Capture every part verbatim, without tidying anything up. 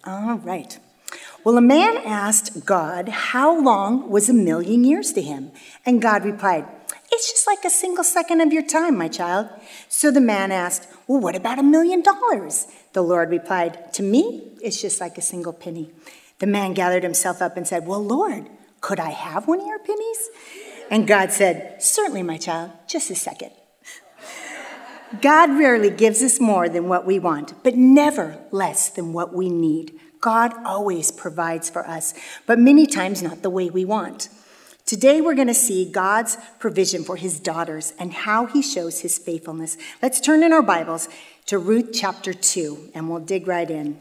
All right. Well, a man asked God, how long was a million years to him? And God replied, it's just like a single second of your time, my child. So the man asked, well, what about a million dollars? The Lord replied, to me, it's just like a single penny. The man gathered himself up and said, well, Lord, could I have one of your pennies? And God said, certainly, my child, just a second. God rarely gives us more than what we want, but never less than what we need. God always provides for us, but many times not the way we want. Today we're going to see God's provision for his daughters and how he shows his faithfulness. Let's turn in our Bibles to Ruth chapter two, and we'll dig right in.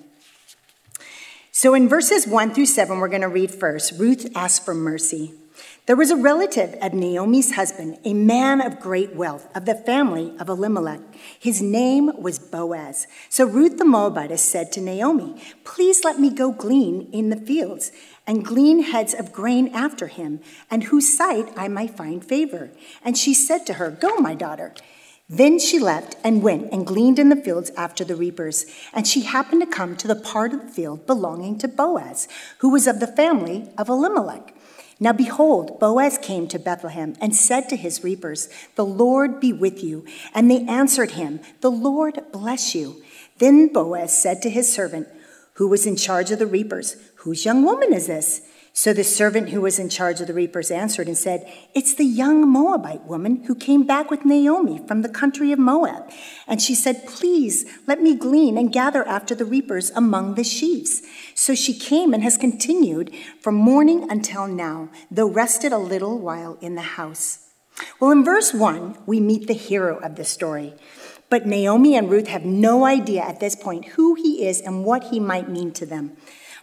So in verses one through seven, we're going to read first. Ruth asked for mercy. There was a relative of Naomi's husband, a man of great wealth, of the family of Elimelech. His name was Boaz. So Ruth the Moabitess said to Naomi, please let me go glean in the fields and glean heads of grain after him, and whose sight I might find favor. And she said to her, go, my daughter. Then she left and went and gleaned in the fields after the reapers. And she happened to come to the part of the field belonging to Boaz, who was of the family of Elimelech. Now behold, Boaz came to Bethlehem and said to his reapers, the Lord be with you. And they answered him, the Lord bless you. Then Boaz said to his servant, who was in charge of the reapers, whose young woman is this? So the servant who was in charge of the reapers answered and said, it's the young Moabite woman who came back with Naomi from the country of Moab. And she said, please let me glean and gather after the reapers among the sheaves. So she came and has continued from morning until now, though rested a little while in the house. Well, in verse one, we meet the hero of the story. But Naomi and Ruth have no idea at this point who he is and what he might mean to them.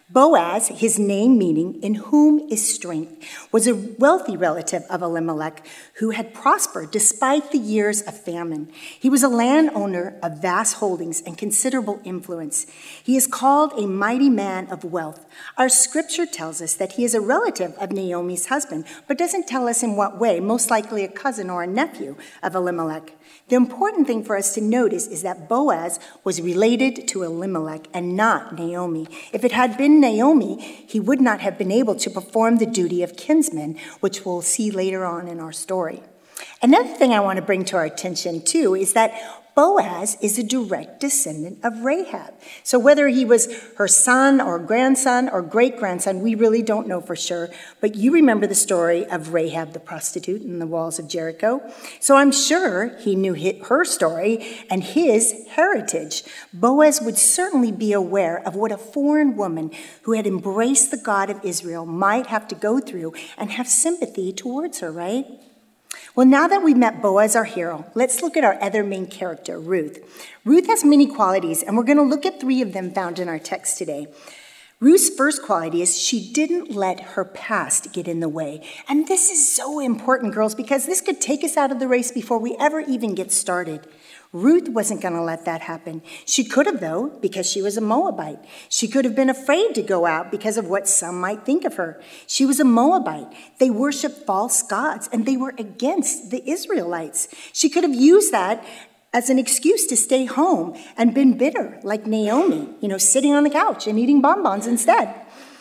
Boaz, his name meaning in whom is strength, was a wealthy relative of Elimelech who had prospered despite the years of famine. He was a landowner of vast holdings and considerable influence. He is called a mighty man of wealth. Our scripture tells us that he is a relative of Naomi's husband, but doesn't tell us in what way, most likely a cousin or a nephew of Elimelech. The important thing for us to notice is that Boaz was related to Elimelech and not Naomi. If it had been Naomi, he would not have been able to perform the duty of kinsman, which we'll see later on in our story. Another thing I want to bring to our attention, too, is that Boaz is a direct descendant of Rahab. So whether he was her son or grandson or great-grandson, we really don't know for sure. But you remember the story of Rahab the prostitute in the walls of Jericho. So I'm sure he knew her story and his heritage. Boaz would certainly be aware of what a foreign woman who had embraced the God of Israel might have to go through and have sympathy towards her, right? Well, now that we've met Boaz, our hero, let's look at our other main character, Ruth. Ruth has many qualities, and we're going to look at three of them found in our text today. Ruth's first quality is she didn't let her past get in the way. And this is so important, girls, because this could take us out of the race before we ever even get started. Ruth wasn't going to let that happen. She could have, though, because she was a Moabite. She could have been afraid to go out because of what some might think of her. She was a Moabite. They worshiped false gods, and they were against the Israelites. She could have used that as an excuse to stay home and been bitter, like Naomi, you know, sitting on the couch and eating bonbons instead.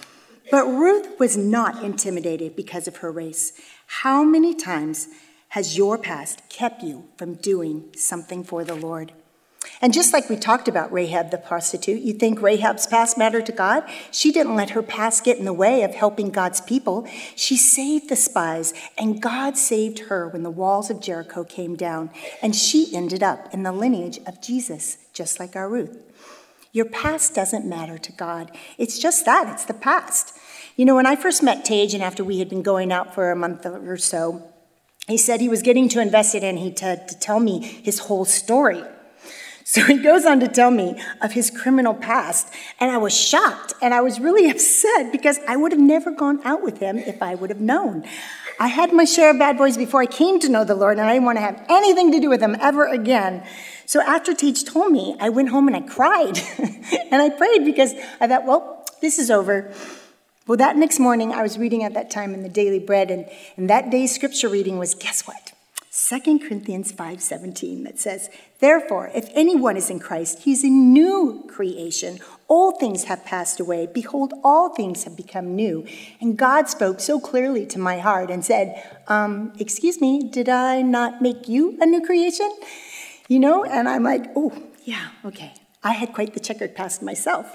But Ruth was not intimidated because of her race. How many times has your past kept you from doing something for the Lord? And just like we talked about Rahab the prostitute, you think Rahab's past mattered to God? She didn't let her past get in the way of helping God's people. She saved the spies, and God saved her when the walls of Jericho came down, and she ended up in the lineage of Jesus, just like our Ruth. Your past doesn't matter to God. It's just that, it's the past. You know, when I first met Tage, and after we had been going out for a month or so, he said he was getting too invested in he to, to tell me his whole story. So he goes on to tell me of his criminal past, and I was shocked, and I was really upset because I would have never gone out with him if I would have known. I had my share of bad boys before I came to know the Lord, and I didn't want to have anything to do with him ever again. So after Tage told me, I went home and I cried, and I prayed because I thought, well, this is over. Well, that next morning, I was reading at that time in the Daily Bread, and, and that day's scripture reading was, guess what? Second Corinthians five seventeen that says, therefore, if anyone is in Christ, he is a new creation. Old things have passed away. Behold, all things have become new. And God spoke so clearly to my heart and said, um, excuse me, did I not make you a new creation? You know, and I'm like, oh, yeah, okay. I had quite the checkered past myself.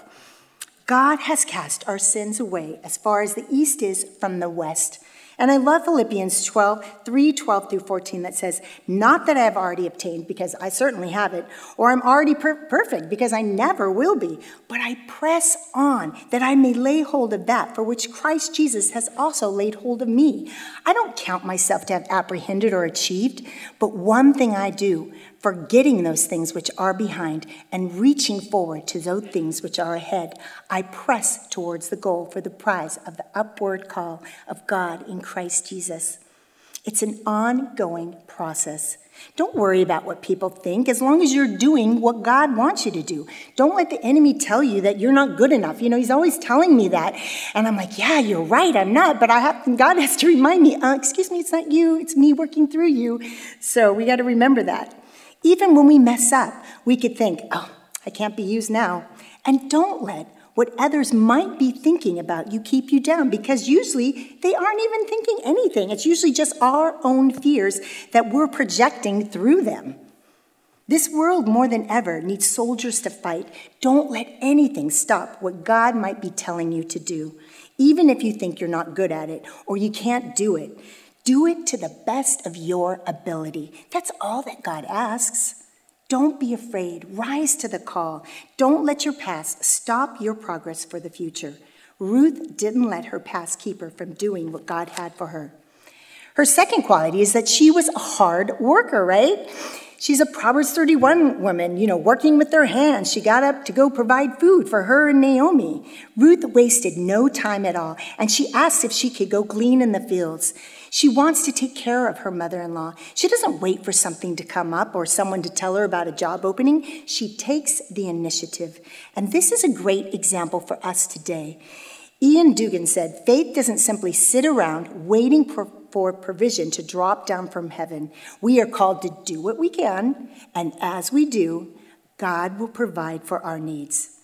God has cast our sins away as far as the east is from the west. And I love Philippians twelve, three, twelve through fourteen that says, not that I have already obtained, because I certainly haven't, or I'm already per- perfect, because I never will be, but I press on that I may lay hold of that for which Christ Jesus has also laid hold of me. I don't count myself to have apprehended or achieved, but one thing I do, forgetting those things which are behind and reaching forward to those things which are ahead, I press towards the goal for the prize of the upward call of God in Christ Jesus. It's an ongoing process. Don't worry about what people think as long as you're doing what God wants you to do. Don't let the enemy tell you that you're not good enough. You know, he's always telling me that. And I'm like, yeah, you're right, I'm not. But I have, God has to remind me, uh, excuse me, it's not you, it's me working through you. So we got to remember that. Even when we mess up, we could think, oh, I can't be used now. And don't let what others might be thinking about you keep you down, because usually they aren't even thinking anything. It's usually just our own fears that we're projecting through them. This world more than ever needs soldiers to fight. Don't let anything stop what God might be telling you to do, even if you think you're not good at it or you can't do it. Do it to the best of your ability. That's all that God asks. Don't be afraid. Rise to the call. Don't let your past stop your progress for the future. Ruth didn't let her past keep her from doing what God had for her. Her second quality is that she was a hard worker, right? She's a Proverbs thirty-one woman, you know, working with her hands. She got up to go provide food for her and Naomi. Ruth wasted no time at all, and she asked if she could go glean in the fields. She wants to take care of her mother-in-law. She doesn't wait for something to come up or someone to tell her about a job opening. She takes the initiative. And this is a great example for us today. Ian Dugan said, faith doesn't simply sit around waiting for, for provision to drop down from heaven. We are called to do what we can, and as we do, God will provide for our needs.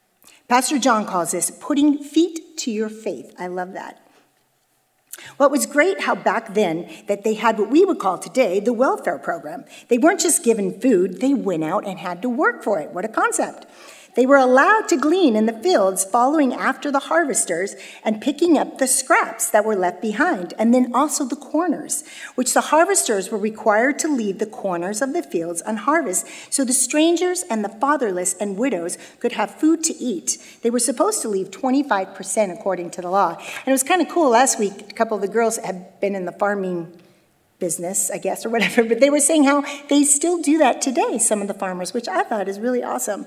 Pastor John calls this putting feet to your faith. I love that. Well, it was great how back then that they had what we would call today the welfare program. They weren't just given food, they went out and had to work for it. What a concept. They were allowed to glean in the fields, following after the harvesters and picking up the scraps that were left behind, and then also the corners, which the harvesters were required to leave the corners of the fields unharvested, so the strangers and the fatherless and widows could have food to eat. They were supposed to leave twenty-five percent according to the law. And it was kind of cool. Last week, a couple of the girls had been in the farming business, I guess, or whatever, but they were saying how they still do that today, some of the farmers, which I thought is really awesome.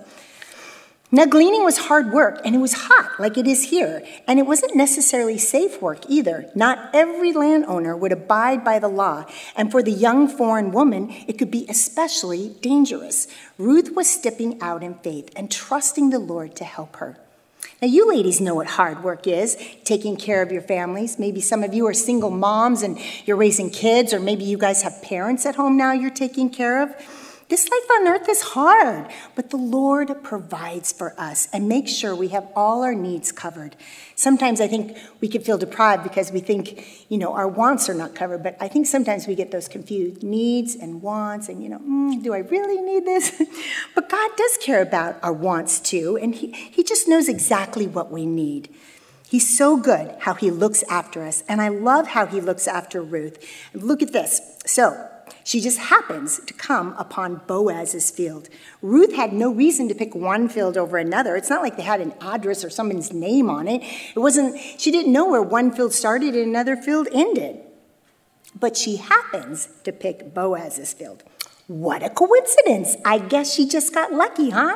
Now, gleaning was hard work, and it was hot, like it is here, and it wasn't necessarily safe work either. Not every landowner would abide by the law, and for the young foreign woman, it could be especially dangerous. Ruth was stepping out in faith and trusting the Lord to help her. Now, you ladies know what hard work is, taking care of your families. Maybe some of you are single moms and you're raising kids, or maybe you guys have parents at home now you're taking care of. This life on earth is hard, but the Lord provides for us and makes sure we have all our needs covered. Sometimes I think we can feel deprived because we think, you know, our wants are not covered, but I think sometimes we get those confused, needs and wants, and, you know, mm, do I really need this? But God does care about our wants too, and he, he just knows exactly what we need. He's so good how he looks after us, and I love how he looks after Ruth. Look at this. So, she just happens to come upon Boaz's field. Ruth had no reason to pick one field over another. It's not like they had an address or someone's name on it. It wasn't, she didn't know where one field started and another field ended. But she happens to pick Boaz's field. What a coincidence. I guess she just got lucky, huh?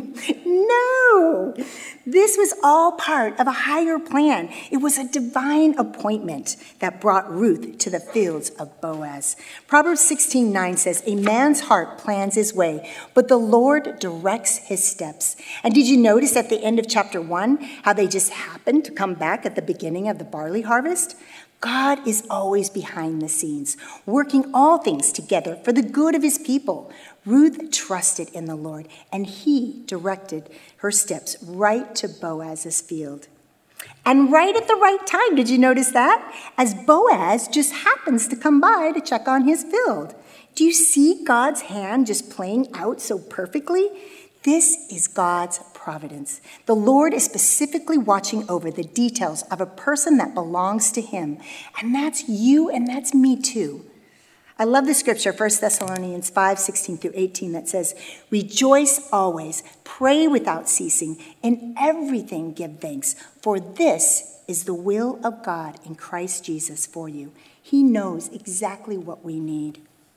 No. This was all part of a higher plan. It was a divine appointment that brought Ruth to the fields of Boaz. Proverbs sixteen nine says, a man's heart plans his way, but the Lord directs his steps. And did you notice at the end of chapter one how they just happened to come back at the beginning of the barley harvest? God is always behind the scenes, working all things together for the good of his people. Ruth trusted in the Lord, and he directed her steps right to Boaz's field. And right at the right time, did you notice that? As Boaz just happens to come by to check on his field. Do you see God's hand just playing out so perfectly? This is God's providence. The Lord is specifically watching over the details of a person that belongs to him. And that's you and that's me too. I love the scripture, First Thessalonians five, sixteen through eighteen, that says, rejoice always, pray without ceasing, in everything give thanks, for this is the will of God in Christ Jesus for you. He knows exactly what we need.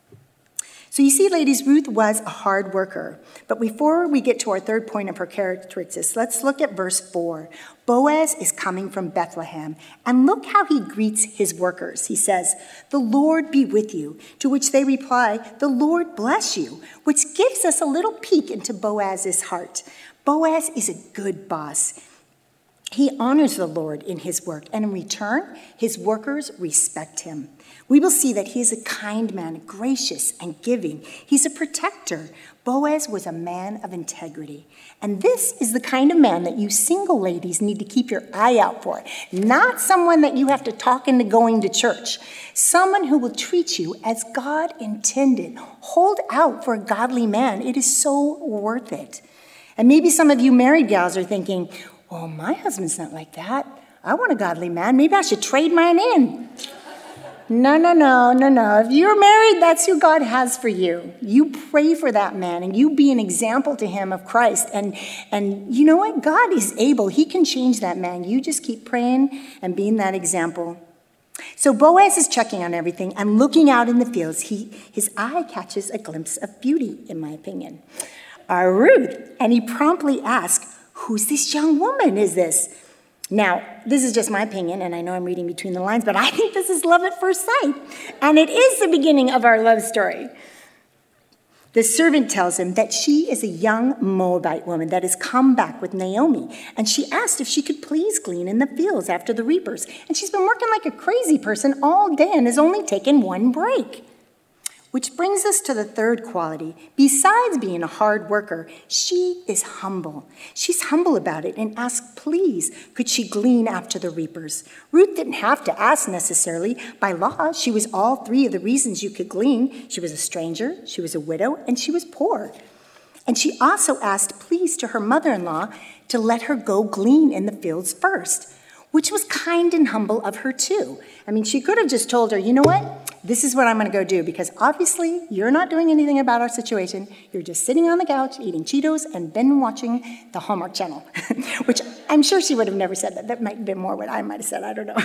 So you see, ladies, Ruth was a hard worker. But before we get to our third point of her characteristics, let's look at verse four. Boaz is coming from Bethlehem, and look how he greets his workers. He says, the Lord be with you, to which they reply, the Lord bless you, which gives us a little peek into Boaz's heart. Boaz is a good boss. He honors the Lord in his work, and in return, his workers respect him. We will see that he is a kind man, gracious and giving. He's a protector. Boaz was a man of integrity. And this is the kind of man that you single ladies need to keep your eye out for. Not someone that you have to talk into going to church. Someone who will treat you as God intended. Hold out for a godly man. It is so worth it. And maybe some of you married gals are thinking, well, my husband's not like that. I want a godly man. Maybe I should trade mine in. No, no, no, no, no. If you're married, that's who God has for you. You pray for that man, and you be an example to him of Christ. And, and you know what? God is able. He can change that man. You just keep praying and being that example. So Boaz is checking on everything and looking out in the fields. He, his eye catches a glimpse of beauty, in my opinion. Our Ruth. And he promptly asks, who's this young woman? Is this? Now, this is just my opinion, and I know I'm reading between the lines, but I think this is love at first sight. And it is the beginning of our love story. The servant tells him that she is a young Moabite woman that has come back with Naomi, and she asked if she could please glean in the fields after the reapers. And she's been working like a crazy person all day and has only taken one break. Which brings us to the third quality. Besides being a hard worker, she is humble. She's humble about it and asks, please, could she glean after the reapers? Ruth didn't have to ask necessarily. By law, she was all three of the reasons you could glean. She was a stranger, she was a widow, and she was poor. And she also asked please to her mother-in-law to let her go glean in the fields first, which was kind and humble of her too. I mean, she could have just told her, you know what? This is what I'm going to go do, because obviously you're not doing anything about our situation. You're just sitting on the couch eating Cheetos and binge watching the Hallmark Channel, which I'm sure she would have never said that. That might have been more what I might have said. I don't know.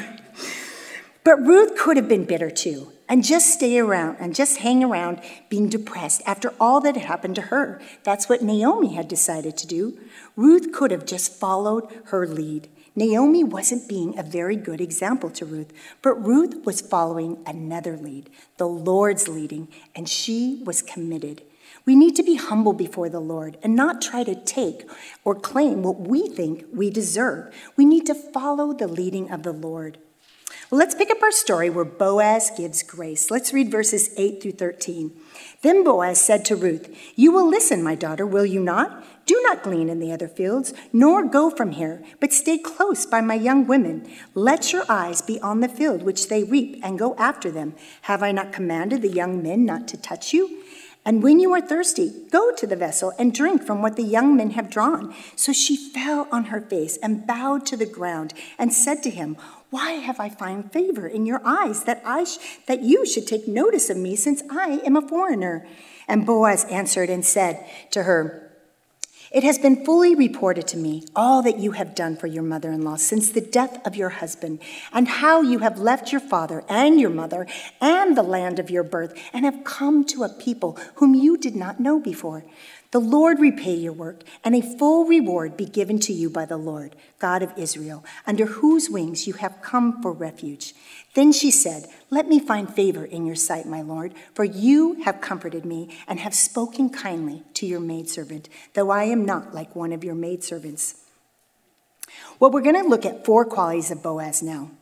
But Ruth could have been bitter too and just stay around and just hang around being depressed after all that had happened to her. That's what Naomi had decided to do. Ruth could have just followed her lead. Naomi wasn't being a very good example to Ruth, but Ruth was following another lead, the Lord's leading, and she was committed. We need to be humble before the Lord and not try to take or claim what we think we deserve. We need to follow the leading of the Lord. Well, let's pick up our story where Boaz gives grace. Let's read verses eight through thirteen. Then Boaz said to Ruth, you will listen, my daughter, will you not? Do not glean in the other fields, nor go from here, but stay close by my young women. Let your eyes be on the field which they reap, and go after them. Have I not commanded the young men not to touch you? And when you are thirsty, go to the vessel and drink from what the young men have drawn. So she fell on her face and bowed to the ground and said to him, why have I found favor in your eyes that I sh- that you should take notice of me, since I am a foreigner? And Boaz answered and said to her, it has been fully reported to me all that you have done for your mother-in-law since the death of your husband, and how you have left your father and your mother and the land of your birth, and have come to a people whom you did not know before. The Lord repay your work, and a full reward be given to you by the Lord, God of Israel, under whose wings you have come for refuge. Then she said, let me find favor in your sight, my Lord, for you have comforted me and have spoken kindly to your maidservant, though I am not like one of your maidservants. Well, we're going to look at four qualities of Boaz now.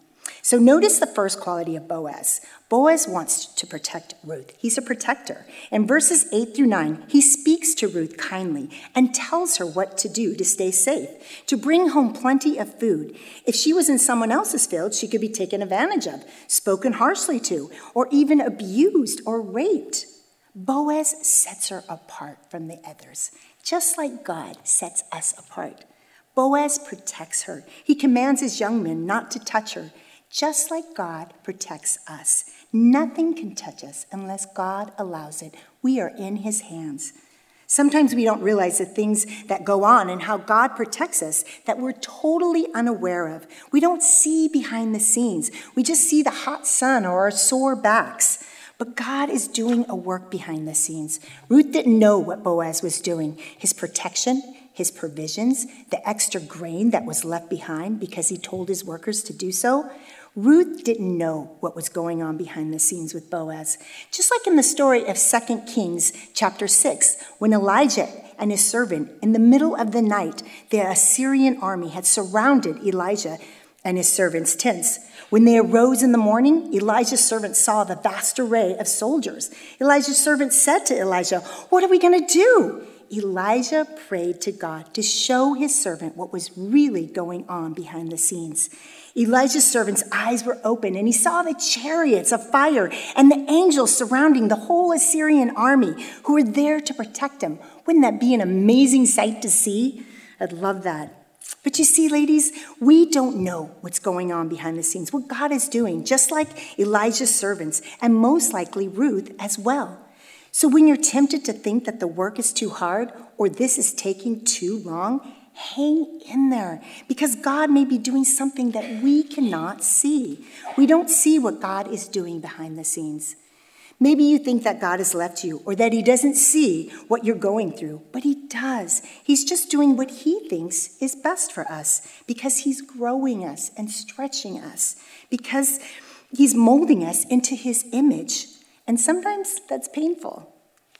So notice the first quality of Boaz. Boaz wants to protect Ruth. He's a protector. In verses eight through nine, he speaks to Ruth kindly and tells her what to do to stay safe, to bring home plenty of food. If she was in someone else's field, she could be taken advantage of, spoken harshly to, or even abused or raped. Boaz sets her apart from the others, just like God sets us apart. Boaz protects her. He commands his young men not to touch her, just like God protects us. Nothing can touch us unless God allows it. We are in his hands. Sometimes we don't realize the things that go on and how God protects us that we're totally unaware of. We don't see behind the scenes. We just see the hot sun or our sore backs. But God is doing a work behind the scenes. Ruth didn't know what Boaz was doing. His protection, his provisions, the extra grain that was left behind because he told his workers to do so. Ruth didn't know what was going on behind the scenes with Boaz. Just like in the story of Second Kings chapter six, when Elijah and his servant, in the middle of the night, the Assyrian army had surrounded Elijah and his servants' tents. When they arose in the morning, Elijah's servant saw the vast array of soldiers. Elijah's servant said to Elijah, "What are we going to do?" Elijah prayed to God to show his servant what was really going on behind the scenes. Elijah's servant's eyes were open, and he saw the chariots of fire and the angels surrounding the whole Assyrian army who were there to protect him. Wouldn't that be an amazing sight to see? I'd love that. But you see, ladies, we don't know what's going on behind the scenes, what God is doing, just like Elijah's servants, and most likely Ruth as well. So when you're tempted to think that the work is too hard or this is taking too long, hang in there, because God may be doing something that we cannot see. We don't see what God is doing behind the scenes. Maybe you think that God has left you or that he doesn't see what you're going through, but he does. He's just doing what he thinks is best for us because he's growing us and stretching us, because he's molding us into his image. And sometimes that's painful.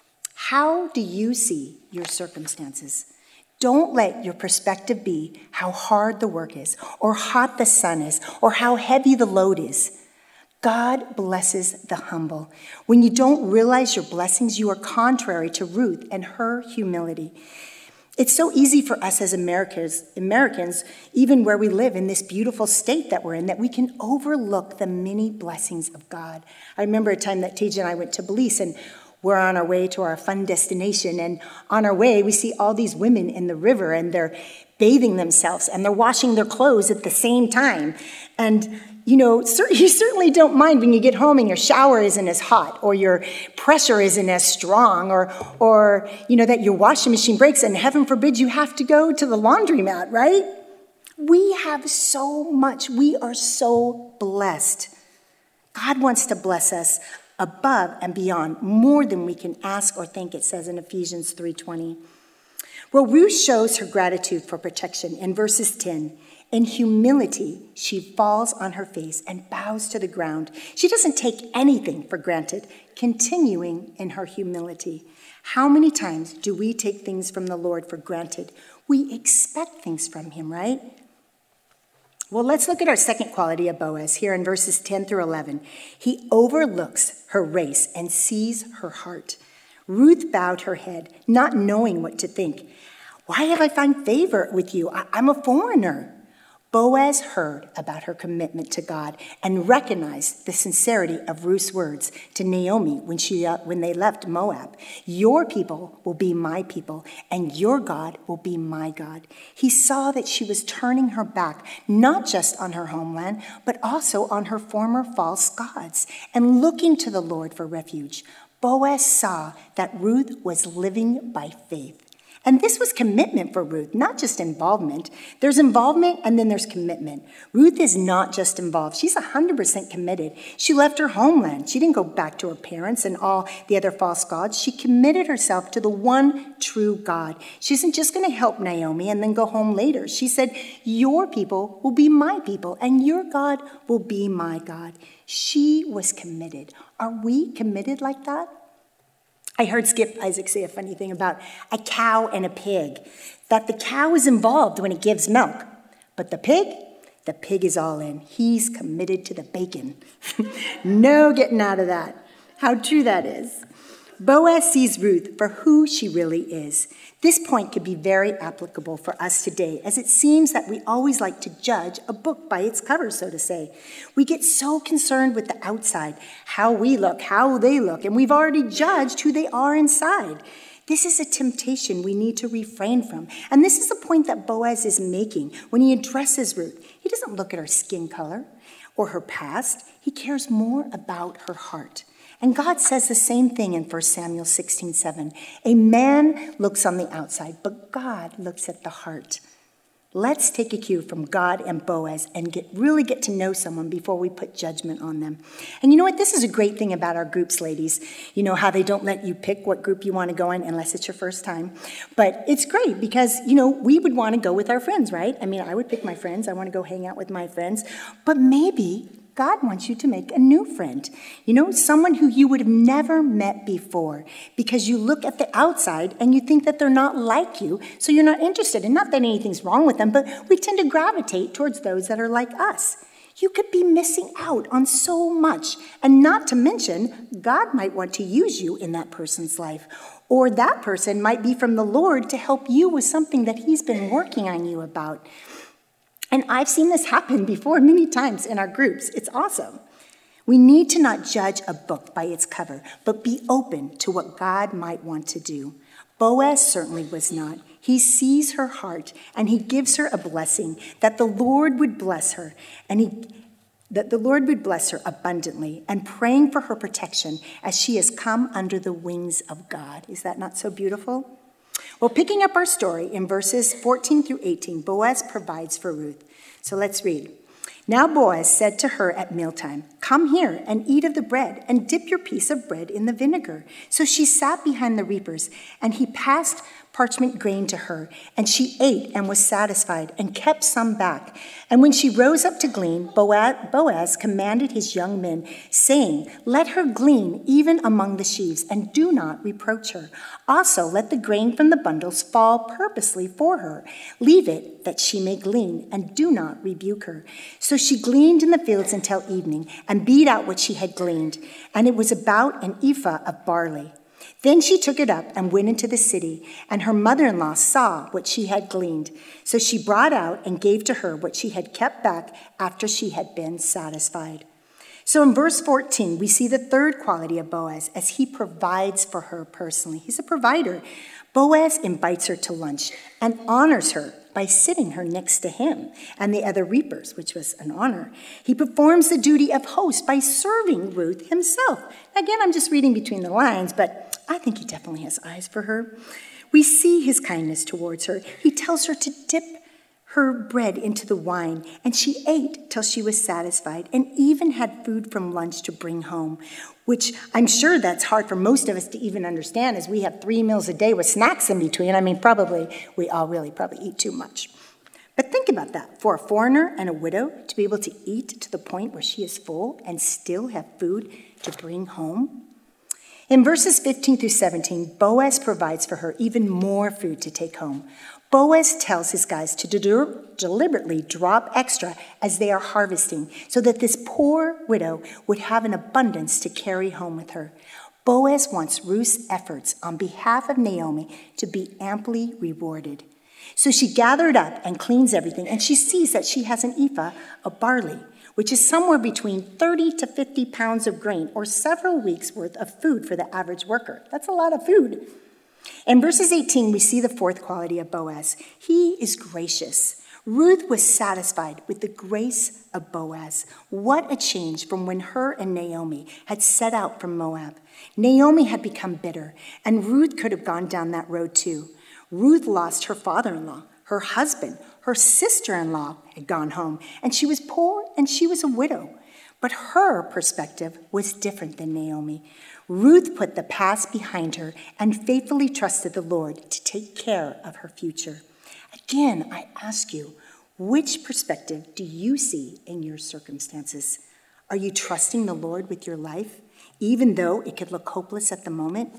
How do you see your circumstances? Don't let your perspective be how hard the work is, or hot the sun is, or how heavy the load is. God blesses the humble. When you don't realize your blessings, you are contrary to Ruth and her humility. It's so easy for us as Americans, Americans, even where we live in this beautiful state that we're in, that we can overlook the many blessings of God. I remember a time that Tej and I went to Belize, and we're on our way to our fun destination, and on our way, we see all these women in the river, and they're bathing themselves, and they're washing their clothes at the same time. And, you know, you certainly don't mind when you get home and your shower isn't as hot, or your pressure isn't as strong, or, or you know, that your washing machine breaks, and heaven forbid you have to go to the laundromat, right? We have so much. We are so blessed. God wants to bless us above and beyond, more than we can ask or think, it says in Ephesians three twenty. Well, Ruth shows her gratitude for protection in verses ten. In humility, she falls on her face and bows to the ground. She doesn't take anything for granted, continuing in her humility. How many times do we take things from the Lord for granted? We expect things from him, right? Well, let's look at our second quality of Boaz here in verses ten through eleven. He overlooks her race and sees her heart. Ruth bowed her head, not knowing what to think. Why have I found favor with you? I- I'm a foreigner. Boaz heard about her commitment to God and recognized the sincerity of Ruth's words to Naomi when, she, uh, when they left Moab. Your people will be my people, and your God will be my God. He saw that she was turning her back, not just on her homeland, but also on her former false gods, and looking to the Lord for refuge. Boaz saw that Ruth was living by faith. And this was commitment for Ruth, not just involvement. There's involvement and then there's commitment. Ruth is not just involved. She's one hundred percent committed. She left her homeland. She didn't go back to her parents and all the other false gods. She committed herself to the one true God. She isn't just going to help Naomi and then go home later. She said, your people will be my people and your God will be my God. She was committed. Are we committed like that? I heard Skip Isaac say a funny thing about a cow and a pig, that the cow is involved when it gives milk, but the pig, The pig is all in. He's committed to the bacon. No getting out of that. How true that is. Boaz sees Ruth for who she really is. This point could be very applicable for us today, as it seems that we always like to judge a book by its cover, so to say. We get so concerned with the outside, how we look, how they look, and we've already judged who they are inside. This is a temptation we need to refrain from. And this is the point that Boaz is making when he addresses Ruth. He doesn't look at her skin color or her past. He cares more about her heart. And God says the same thing in First Samuel sixteen seven. A man looks on the outside, but God looks at the heart. Let's take a cue from God and Boaz and get really get to know someone before we put judgment on them. And you know what? This is a great thing about our groups, ladies. You know how they don't let you pick what group you want to go in unless it's your first time. But it's great because, you know, we would want to go with our friends, right? I mean, I would pick my friends. I want to go hang out with my friends. But maybe God wants you to make a new friend, you know, someone who you would have never met before, because you look at the outside and you think that they're not like you, so you're not interested. And not that anything's wrong with them, but we tend to gravitate towards those that are like us. You could be missing out on so much, and not to mention, God might want to use you in that person's life, or that person might be from the Lord to help you with something that he's been working on you about. And I've seen this happen before many times in our groups. It's awesome. We need to not judge a book by its cover, but be open to what God might want to do. Boaz certainly was not. He sees her heart, and he gives her a blessing that the Lord would bless her, and he, that the Lord would bless her abundantly, and praying for her protection as she has come under the wings of God. Is that not so beautiful? Well, picking up our story in verses fourteen through eighteen, Boaz provides for Ruth. So let's read. Now Boaz said to her at mealtime, "Come here and eat of the bread, and dip your piece of bread in the vinegar." So she sat behind the reapers, and he passed parchment grain to her, and she ate and was satisfied, and kept some back. And when she rose up to glean, Boaz commanded his young men, saying, "Let her glean even among the sheaves, and do not reproach her. Also let the grain from the bundles fall purposely for her. Leave it that she may glean, and do not rebuke her." So she gleaned in the fields until evening, and beat out what she had gleaned, and it was about an ephah of barley. Then she took it up and went into the city, and her mother-in-law saw what she had gleaned. So she brought out and gave to her what she had kept back after she had been satisfied. So in verse fourteen, we see the third quality of Boaz as he provides for her personally. He's a provider. Boaz invites her to lunch and honors her by sitting her next to him and the other reapers, which was an honor. He performs the duty of host by serving Ruth himself. Again, I'm just reading between the lines, but I think he definitely has eyes for her. We see his kindness towards her. He tells her to dip her bread into the wine, and she ate till she was satisfied, and even had food from lunch to bring home, which I'm sure that's hard for most of us to even understand, as we have three meals a day with snacks in between. I mean, probably, we all really probably eat too much. But think about that. For a foreigner and a widow to be able to eat to the point where she is full and still have food to bring home. In verses fifteen through seventeen, Boaz provides for her even more food to take home. Boaz tells his guys to de- deliberately drop extra as they are harvesting, so that this poor widow would have an abundance to carry home with her. Boaz wants Ruth's efforts on behalf of Naomi to be amply rewarded. So she gathered up and cleans everything, and she sees that she has an ephah of barley, which is somewhere between thirty to fifty pounds of grain, or several weeks' worth of food for the average worker. That's a lot of food. In verses eighteen, we see the fourth quality of Boaz. He is gracious. Ruth was satisfied with the grace of Boaz. What a change from when her and Naomi had set out from Moab. Naomi had become bitter, and Ruth could have gone down that road too. Ruth lost her father-in-law, her husband, her sister-in-law had gone home, and she was poor and she was a widow. But her perspective was different than Naomi. Ruth put the past behind her and faithfully trusted the Lord to take care of her future. Again, I ask you, which perspective do you see in your circumstances? Are you trusting the Lord with your life, even though it could look hopeless at the moment?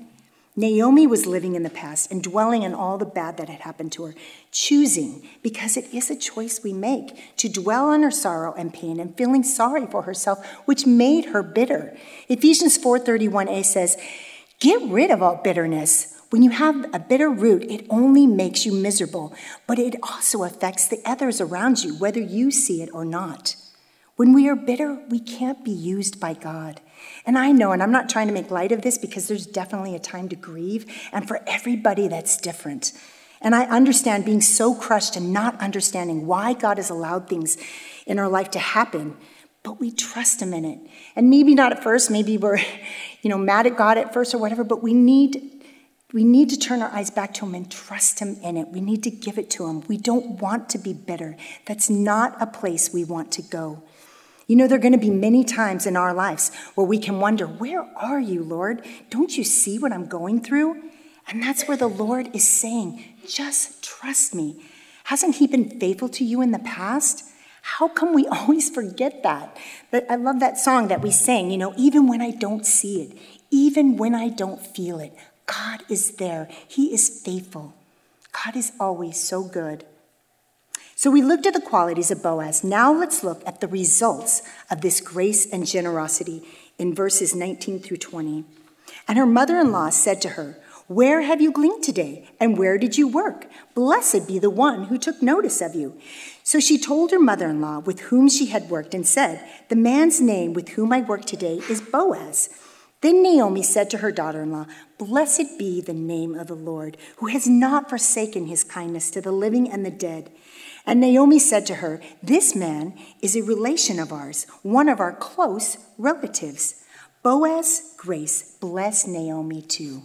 Naomi was living in the past and dwelling on all the bad that had happened to her, choosing, because it is a choice we make, to dwell on her sorrow and pain and feeling sorry for herself, which made her bitter. Ephesians four thirty-one a says, get rid of all bitterness. When you have a bitter root, it only makes you miserable, but it also affects the others around you, whether you see it or not. When we are bitter, we can't be used by God. And I know, and I'm not trying to make light of this because there's definitely a time to grieve, and for everybody that's different. And I understand being so crushed and not understanding why God has allowed things in our life to happen, but we trust him in it. And maybe not at first, maybe we're, you know, mad at God at first or whatever, but we need, we need to turn our eyes back to him and trust him in it. We need to give it to him. We don't want to be bitter. That's not a place we want to go. You know, there are going to be many times in our lives where we can wonder, where are you, Lord? Don't you see what I'm going through? And that's where the Lord is saying, just trust me. Hasn't he been faithful to you in the past? How come we always forget that? But I love that song that we sang, you know, even when I don't see it, even when I don't feel it, God is there. He is faithful. God is always so good. So we looked at the qualities of Boaz. Now let's look at the results of this grace and generosity in verses nineteen through twenty. And her mother-in-law said to her, where have you gleaned today? And where did you work? Blessed be the one who took notice of you. So she told her mother-in-law with whom she had worked and said, the man's name with whom I work today is Boaz. Then Naomi said to her daughter-in-law, blessed be the name of the Lord, who has not forsaken his kindness to the living and the dead. And Naomi said to her, this man is a relation of ours, one of our close relatives. Boaz, grace, bless Naomi too.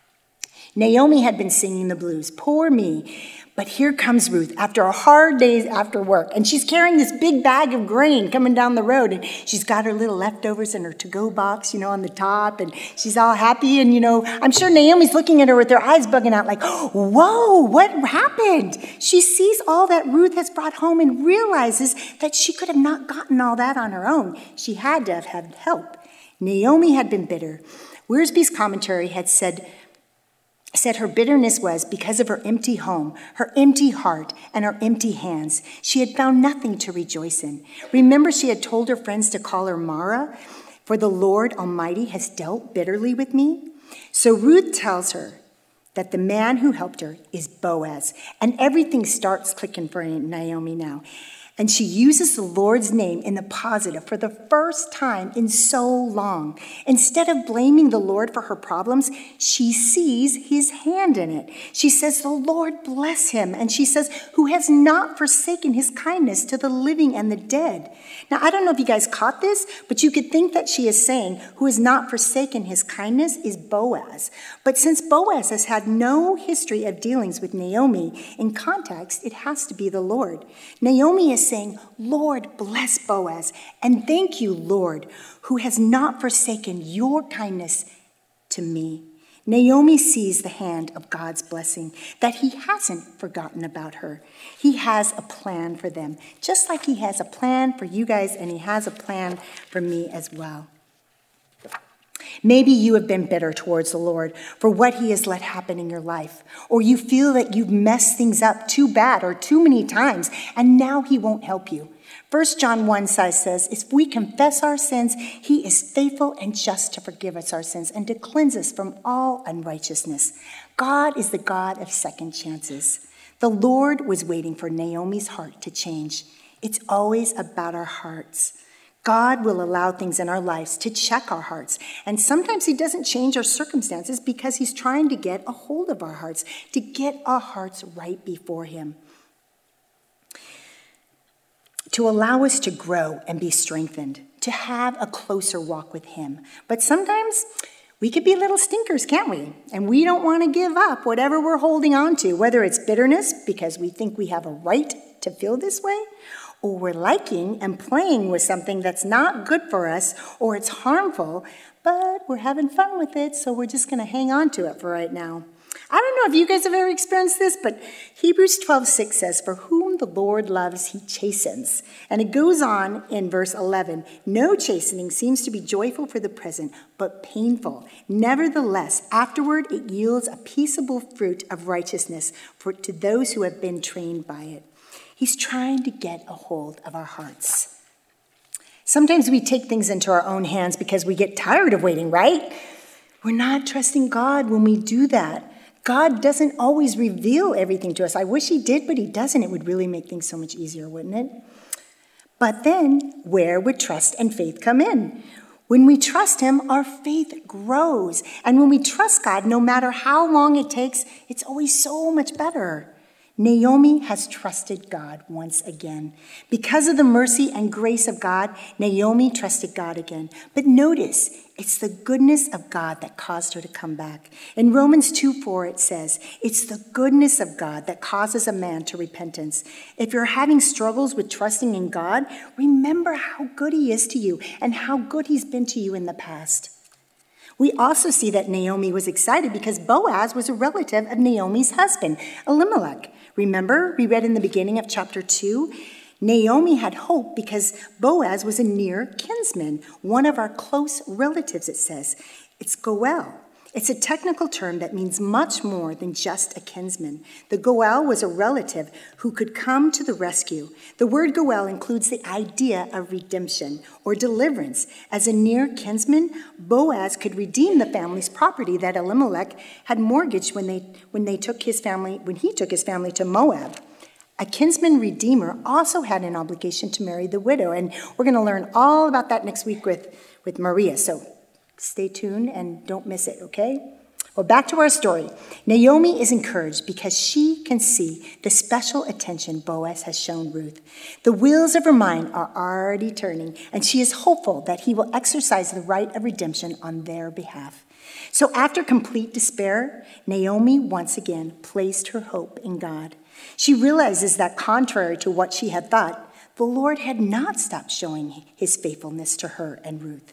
Naomi had been singing the blues, poor me. But here comes Ruth after a hard day after work, and she's carrying this big bag of grain coming down the road, and she's got her little leftovers in her to-go box, you know, on the top, and she's all happy, and, you know, I'm sure Naomi's looking at her with her eyes bugging out like, whoa, what happened? She sees all that Ruth has brought home and realizes that she could have not gotten all that on her own. She had to have had help. Naomi had been bitter. Wiersbe's commentary had said, said her bitterness was because of her empty home, her empty heart, and her empty hands. She had found nothing to rejoice in. Remember, she had told her friends to call her Mara, for the Lord Almighty has dealt bitterly with me. So Ruth tells her that the man who helped her is Boaz, and everything starts clicking for Naomi now. And she uses the Lord's name in the positive for the first time in so long. Instead of blaming the Lord for her problems, she sees his hand in it. She says, the Lord bless him. And she says, who has not forsaken his kindness to the living and the dead. Now, I don't know if you guys caught this, but you could think that she is saying, who has not forsaken his kindness is Boaz. But since Boaz has had no history of dealings with Naomi, in context, it has to be the Lord. Naomi is saying, Lord, bless Boaz, and thank you, Lord, who has not forsaken your kindness to me. Naomi sees the hand of God's blessing, that he hasn't forgotten about her. He has a plan for them, just like he has a plan for you guys, and he has a plan for me as well. Maybe you have been bitter towards the Lord for what he has let happen in your life, or you feel that you've messed things up too bad or too many times, and now he won't help you. First John one says, if we confess our sins, he is faithful and just to forgive us our sins and to cleanse us from all unrighteousness. God is the God of second chances. The Lord was waiting for Naomi's heart to change. It's always about our hearts. God will allow things in our lives to check our hearts. And sometimes he doesn't change our circumstances because he's trying to get a hold of our hearts, to get our hearts right before him, to allow us to grow and be strengthened, to have a closer walk with him. But sometimes we could be little stinkers, can't we? And we don't want to give up whatever we're holding on to, whether it's bitterness because we think we have a right to feel this way, or we're liking and playing with something that's not good for us, or it's harmful, but we're having fun with it, so we're just going to hang on to it for right now. I don't know if you guys have ever experienced this, but Hebrews twelve six says, "For whom the Lord loves, he chastens." And it goes on in verse eleven, "No chastening seems to be joyful for the present, but painful. Nevertheless, afterward it yields a peaceable fruit of righteousness for to those who have been trained by it." He's trying to get a hold of our hearts. Sometimes we take things into our own hands because we get tired of waiting, right? We're not trusting God when we do that. God doesn't always reveal everything to us. I wish he did, but he doesn't. It would really make things so much easier, wouldn't it? But then, where would trust and faith come in? When we trust him, our faith grows. And when we trust God, no matter how long it takes, it's always so much better. Naomi has trusted God once again. Because of the mercy and grace of God, Naomi trusted God again. But notice, it's the goodness of God that caused her to come back. In Romans two four, it says, "It's the goodness of God that causes a man to repentance." If you're having struggles with trusting in God, remember how good he is to you and how good he's been to you in the past. We also see that Naomi was excited because Boaz was a relative of Naomi's husband, Elimelech. Remember, we read in the beginning of chapter two, Naomi had hope because Boaz was a near kinsman, one of our close relatives, it says. It's Goel. It's a technical term that means much more than just a kinsman. The Goel was a relative who could come to the rescue. The word Goel includes the idea of redemption or deliverance. As a near kinsman, Boaz could redeem the family's property that Elimelech had mortgaged when they when they took his family when he took his family to Moab. A kinsman redeemer also had an obligation to marry the widow, and we're going to learn all about that next week with, with Maria. So stay tuned and don't miss it, okay? Well, back to our story. Naomi is encouraged because she can see the special attention Boaz has shown Ruth. The wheels of her mind are already turning, and she is hopeful that he will exercise the right of redemption on their behalf. So after complete despair, Naomi once again placed her hope in God. She realizes that contrary to what she had thought, the Lord had not stopped showing his faithfulness to her and Ruth.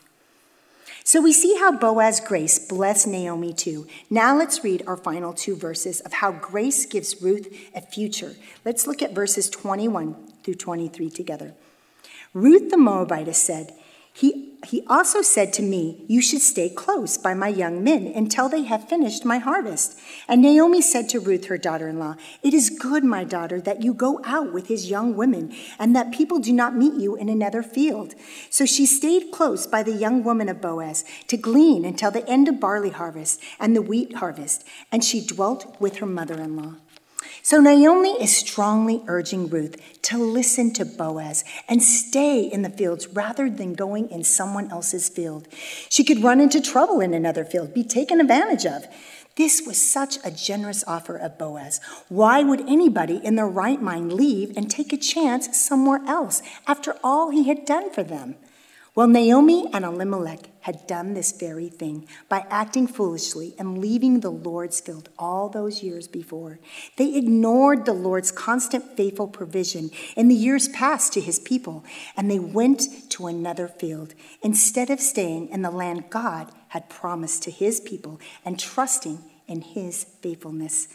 So we see how Boaz's grace blessed Naomi too. Now let's read our final two verses of how grace gives Ruth a future. Let's look at verses twenty-one through twenty-three together. Ruth the Moabitess said, He, he also said to me, "You should stay close by my young men until they have finished my harvest." And Naomi said to Ruth, her daughter-in-law, "It is good, my daughter, that you go out with his young women, and that people do not meet you in another field." So she stayed close by the young woman of Boaz to glean until the end of barley harvest and the wheat harvest, and she dwelt with her mother-in-law. So Naomi is strongly urging Ruth to listen to Boaz and stay in the fields rather than going in someone else's field. She could run into trouble in another field, be taken advantage of. This was such a generous offer of Boaz. Why would anybody in their right mind leave and take a chance somewhere else after all he had done for them? Well, Naomi and Elimelech had done this very thing by acting foolishly and leaving the Lord's field all those years before. They ignored the Lord's constant faithful provision in the years past to his people, and they went to another field instead of staying in the land God had promised to his people and trusting in his faithfulness.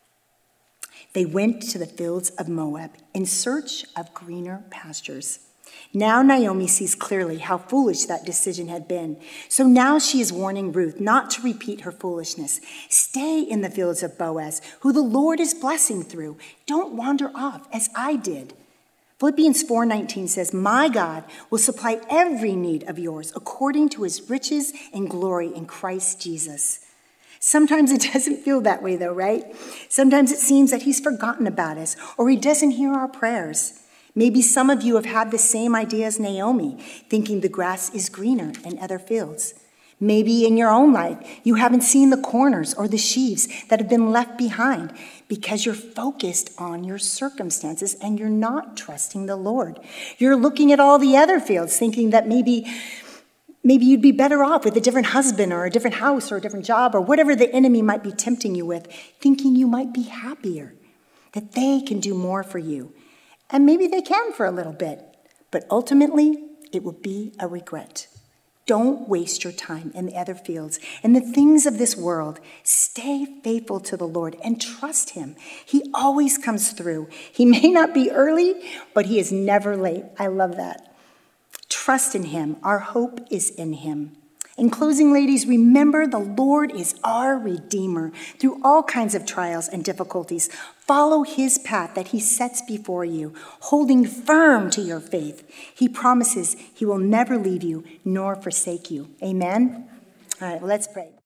They went to the fields of Moab in search of greener pastures. Now Naomi sees clearly how foolish that decision had been. So now she is warning Ruth not to repeat her foolishness. Stay in the fields of Boaz, who the Lord is blessing through. Don't wander off as I did. Philippians four nineteen says, "My God will supply every need of yours according to his riches and glory in Christ Jesus." Sometimes it doesn't feel that way though, right? Sometimes it seems that he's forgotten about us or he doesn't hear our prayers. Maybe some of you have had the same idea as Naomi, thinking the grass is greener in other fields. Maybe in your own life, you haven't seen the corners or the sheaves that have been left behind because you're focused on your circumstances and you're not trusting the Lord. You're looking at all the other fields, thinking that maybe, maybe you'd be better off with a different husband or a different house or a different job or whatever the enemy might be tempting you with, thinking you might be happier, that they can do more for you. And maybe they can for a little bit, but ultimately it will be a regret. Don't waste your time in the other fields and the things of this world. Stay faithful to the Lord and trust him. He always comes through. He may not be early, but he is never late. I love that. Trust in him. Our hope is in him. In closing, ladies, remember the Lord is our Redeemer through all kinds of trials and difficulties. Follow his path that he sets before you, holding firm to your faith. He promises he will never leave you nor forsake you. Amen? All right, well, let's pray.